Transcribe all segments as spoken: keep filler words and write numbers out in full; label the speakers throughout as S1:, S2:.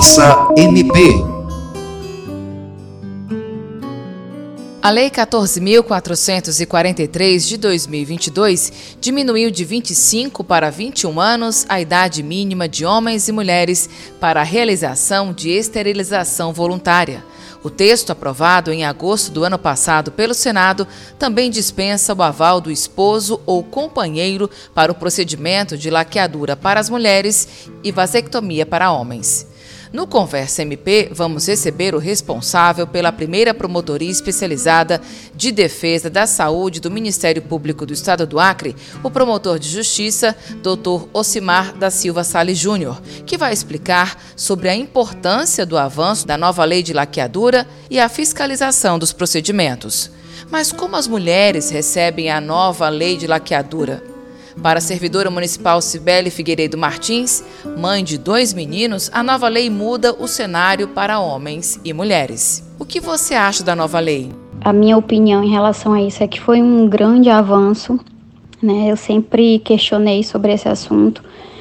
S1: Conversa M P.
S2: A Lei quatorze mil quatrocentos e quarenta e três de dois mil e vinte e dois diminuiu de vinte e cinco para vinte e um anos a idade mínima de homens e mulheres para a realização de esterilização voluntária. O texto, aprovado em agosto do ano passado pelo Senado, também dispensa o aval do esposo ou companheiro para o procedimento de laqueadura para as mulheres e vasectomia para homens. No Conversa M P, vamos receber o responsável pela primeira promotoria especializada de defesa da saúde do Ministério Público do Estado do Acre, o promotor de justiça, doutor Ocimar da Silva Salles Júnior, que vai explicar sobre a importância do avanço da nova lei de laqueadura e a fiscalização dos procedimentos. Mas como as mulheres recebem a nova lei de laqueadura? Para a servidora municipal Cibele Figueiredo Martins, mãe de dois meninos, a nova lei muda o cenário para homens e mulheres. O que você acha da nova lei?
S3: A minha opinião em relação a isso é que foi um grande avanço, né? Eu sempre questionei sobre esse assunto,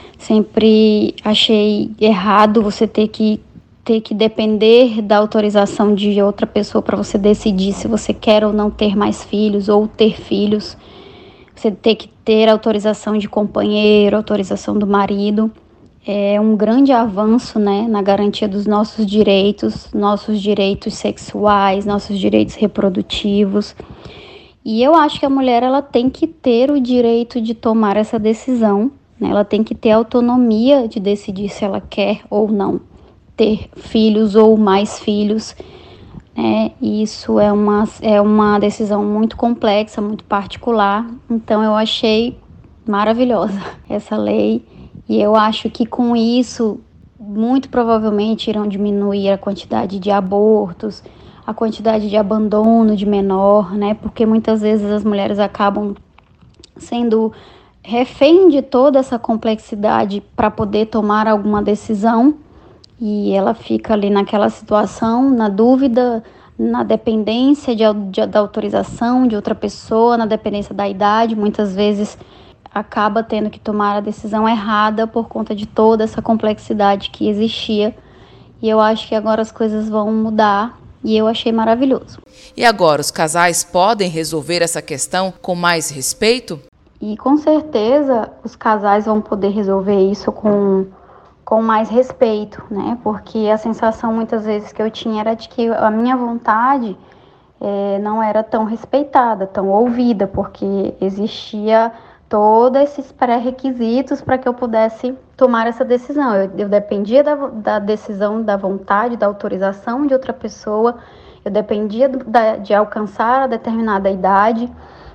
S3: sempre achei errado você ter que, ter que depender da autorização de outra pessoa para você decidir se você quer ou não ter mais filhos ou ter filhos. Você ter que ter autorização de companheiro, autorização do marido, é um grande avanço, né, na garantia dos nossos direitos, nossos direitos sexuais, nossos direitos reprodutivos. E eu acho que a mulher ela tem que ter o direito de tomar essa decisão, né? Ela tem que ter autonomia de decidir se ela quer ou não ter filhos ou mais filhos. É, isso é uma, é uma decisão muito complexa, muito particular, então eu achei maravilhosa essa lei e eu acho que com isso muito provavelmente irão diminuir a quantidade de abortos, a quantidade de abandono de menor, né? Porque muitas vezes as mulheres acabam sendo refém de toda essa complexidade para poder tomar alguma decisão. E ela fica ali naquela situação, na dúvida, na dependência de, de, da autorização de outra pessoa, na dependência da idade. Muitas vezes acaba tendo que tomar a decisão errada por conta de toda essa complexidade que existia. E eu acho que agora as coisas vão mudar e eu achei maravilhoso.
S2: E agora, os casais podem resolver essa questão com mais respeito?
S3: E com certeza os casais vão poder resolver isso com... com mais respeito, né? Porque a sensação muitas vezes que eu tinha era de que a minha vontade é, não era tão respeitada, tão ouvida, porque existia todos esses pré-requisitos para que eu pudesse tomar essa decisão. Eu, eu dependia da, da decisão, da vontade, da autorização de outra pessoa, eu dependia do, da, de alcançar a determinada idade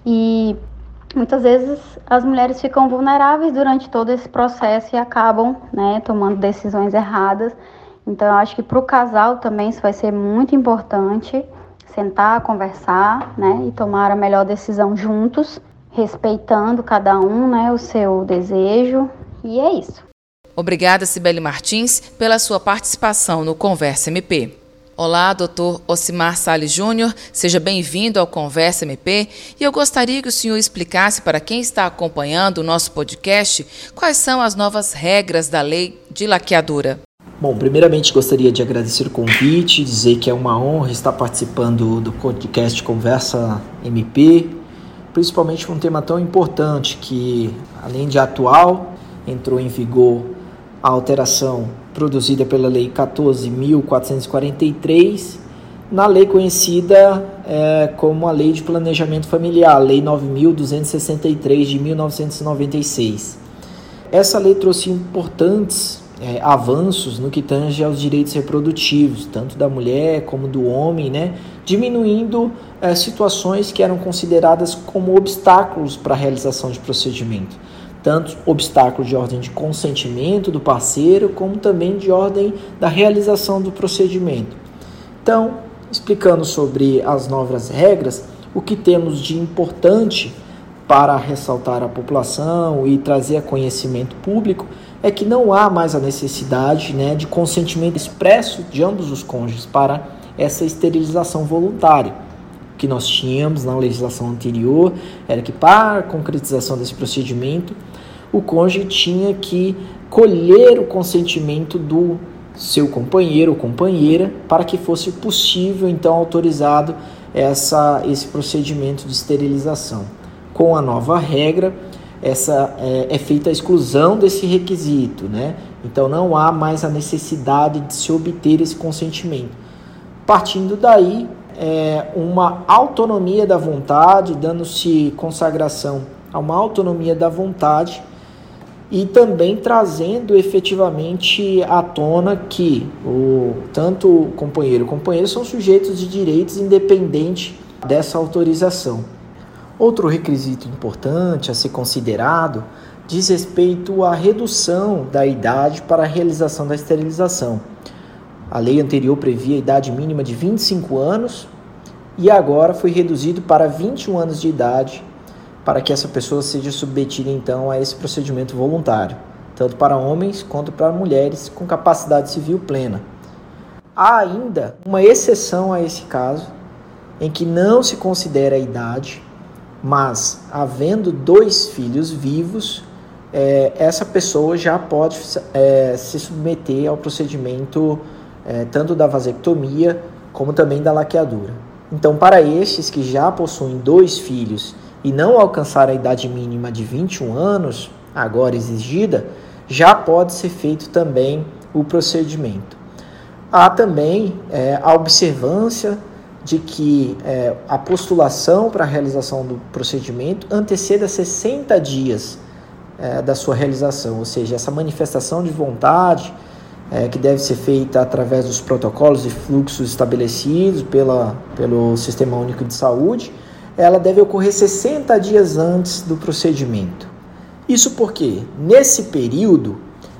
S3: e muitas vezes as mulheres ficam vulneráveis durante todo esse processo e acabam, né, tomando decisões erradas. Então, eu acho que para o casal também isso vai ser muito importante, sentar, conversar, né, e tomar a melhor decisão juntos, respeitando cada um, né, o seu desejo. E é isso.
S2: Obrigada, Cibele Martins, pela sua participação no Conversa M P. Olá, doutor Ocimar Salles Júnior, seja bem-vindo ao Conversa M P e eu gostaria que o senhor explicasse para quem está acompanhando o nosso podcast quais são as novas regras da lei de laqueadura.
S4: Bom, primeiramente gostaria de agradecer o convite, dizer que é uma honra estar participando do podcast Conversa M P, principalmente um tema tão importante que, além de atual, entrou em vigor a alteração produzida pela Lei quatorze mil quatrocentos e quarenta e três, na lei conhecida é, como a Lei de Planejamento Familiar, Lei nove mil duzentos e sessenta e três de mil novecentos e noventa e seis. Essa lei trouxe importantes é, avanços no que tange aos direitos reprodutivos, tanto da mulher como do homem, né, diminuindo é, situações que eram consideradas como obstáculos para a realização de procedimento. Tanto obstáculos de ordem de consentimento do parceiro, como também de ordem da realização do procedimento. Então, explicando sobre as novas regras, o que temos de importante para ressaltar à população e trazer a conhecimento público é que não há mais a necessidade, né, de consentimento expresso de ambos os cônjuges para essa esterilização voluntária. O que nós tínhamos na legislação anterior era que, para a concretização desse procedimento, o cônjuge tinha que colher o consentimento do seu companheiro ou companheira, para que fosse possível, então, autorizado essa, esse procedimento de esterilização. Com a nova regra, essa, é, é feita a exclusão desse requisito, né? Então não há mais a necessidade de se obter esse consentimento. Partindo daí, é, uma autonomia da vontade, dando-se consagração a uma autonomia da vontade, e também trazendo efetivamente à tona que o, tanto o companheiro e o companheira são sujeitos de direitos independente dessa autorização. Outro requisito importante a ser considerado diz respeito à redução da idade para a realização da esterilização. A lei anterior previa a idade mínima de vinte e cinco anos e agora foi reduzido para vinte e um anos de idade, para que essa pessoa seja submetida então a esse procedimento voluntário, tanto para homens quanto para mulheres com capacidade civil plena. Há ainda uma exceção a esse caso, em que não se considera a idade, mas havendo dois filhos vivos, é, essa pessoa já pode é, se submeter ao procedimento é, tanto da vasectomia como também da laqueadura. Então, para estes que já possuem dois filhos e não alcançar a idade mínima de vinte e um anos, agora exigida, já pode ser feito também o procedimento. Há também é, a observância de que é, a postulação para a realização do procedimento anteceda sessenta dias é, da sua realização, ou seja, essa manifestação de vontade é, que deve ser feita através dos protocolos e fluxos estabelecidos pela, pelo Sistema Único de Saúde, ela deve ocorrer sessenta dias antes do procedimento. Isso porque, nesse período,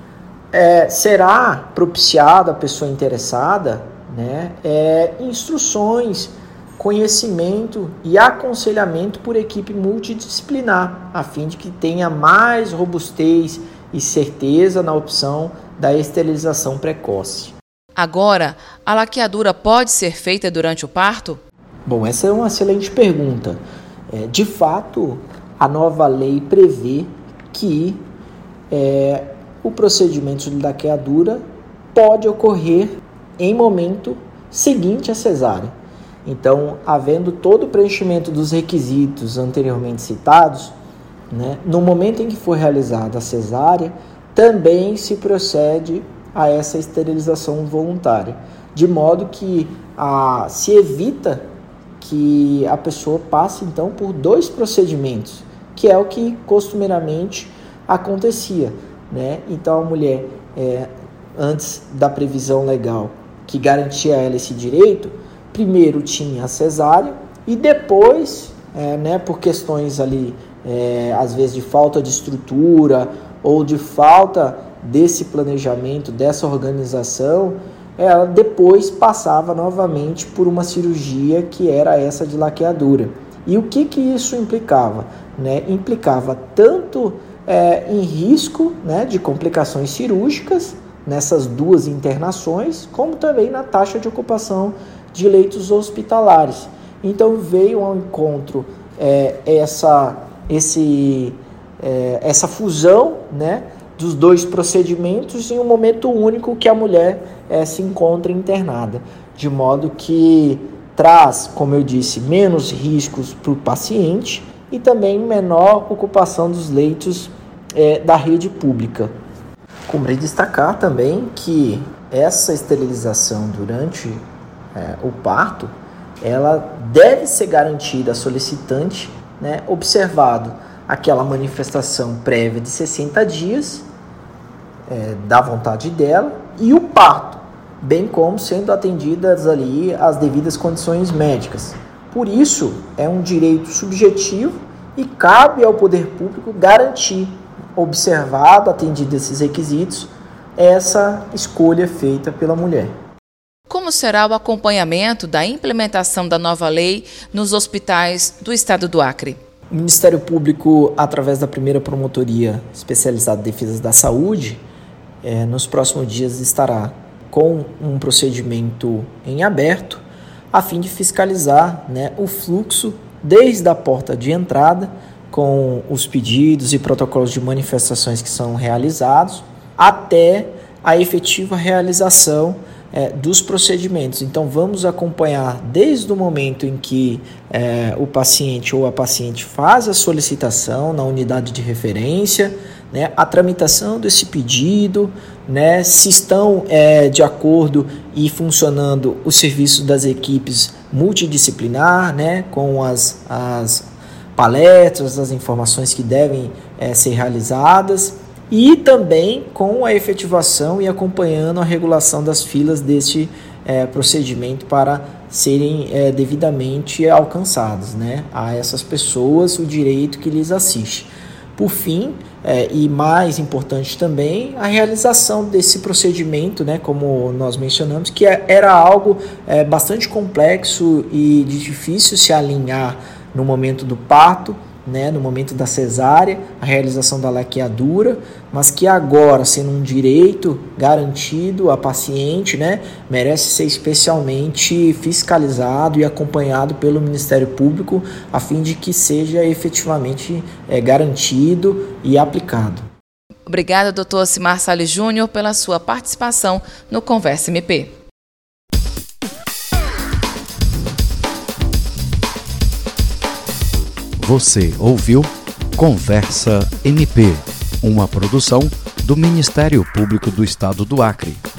S4: é, será propiciada à pessoa interessada né, é, instruções, conhecimento e aconselhamento por equipe multidisciplinar, a fim de que tenha mais robustez e certeza na opção da esterilização precoce.
S2: Agora, a laqueadura pode ser feita durante o parto?
S4: Bom, essa é uma excelente pergunta. É, de fato, a nova lei prevê que é, o procedimento de laqueadura pode ocorrer em momento seguinte à cesárea. Então, havendo todo o preenchimento dos requisitos anteriormente citados, né, no momento em que for realizada a cesárea, também se procede a essa esterilização voluntária, de modo que a, se evita que a pessoa passe então por dois procedimentos, que é o que costumeiramente acontecia, né? Então a mulher, é, antes da previsão legal que garantia a ela esse direito, primeiro tinha a cesárea e depois, é, né, por questões ali, é, às vezes de falta de estrutura ou de falta desse planejamento, dessa organização, ela depois passava novamente por uma cirurgia que era essa de laqueadura. E o que, que isso implicava? Né? Implicava tanto é, em risco, né, de complicações cirúrgicas nessas duas internações, como também na taxa de ocupação de leitos hospitalares. Então veio ao encontro é, essa, esse, é, essa fusão, né, dos dois procedimentos em um momento único que a mulher é, se encontra internada, de modo que traz, como eu disse, menos riscos para o paciente e também menor ocupação dos leitos é, da rede pública. Cumpre destacar também que essa esterilização durante é, o parto, ela deve ser garantida à solicitante, né, observado aquela manifestação prévia de sessenta dias, É, da vontade dela, e o parto, bem como sendo atendidas ali as devidas condições médicas. Por isso, é um direito subjetivo e cabe ao poder público garantir, observado, atendido esses requisitos, essa escolha feita pela mulher.
S2: Como será o acompanhamento da implementação da nova lei nos hospitais do estado do Acre?
S4: O Ministério Público, através da primeira Promotoria Especializada em Defesa da Saúde, É, nos próximos dias estará com um procedimento em aberto a fim de fiscalizar, né, o fluxo desde a porta de entrada com os pedidos e protocolos de manifestações que são realizados até a efetiva realização é, dos procedimentos. Então, vamos acompanhar desde o momento em que é, o paciente ou a paciente faz a solicitação na unidade de referência, né, a tramitação desse pedido, né, se estão é, de acordo e funcionando os serviços das equipes multidisciplinar, né, com as, as palestras, as informações que devem é, ser realizadas, e também com a efetivação e acompanhando a regulação das filas deste é, procedimento para serem é, devidamente alcançados, né, a essas pessoas o direito que lhes assiste. Por fim, é, e mais importante também, a realização desse procedimento, né, como nós mencionamos, que era algo é, bastante complexo e de difícil se alinhar no momento do parto, né, no momento da cesárea, a realização da laqueadura, mas que agora, sendo um direito garantido à paciente, né, merece ser especialmente fiscalizado e acompanhado pelo Ministério Público, a fim de que seja efetivamente é, garantido e aplicado.
S2: Obrigada, doutor Ocimar Salles Júnior, pela sua participação no Conversa M P.
S1: Você ouviu Conversa M P, uma produção do Ministério Público do Estado do Acre.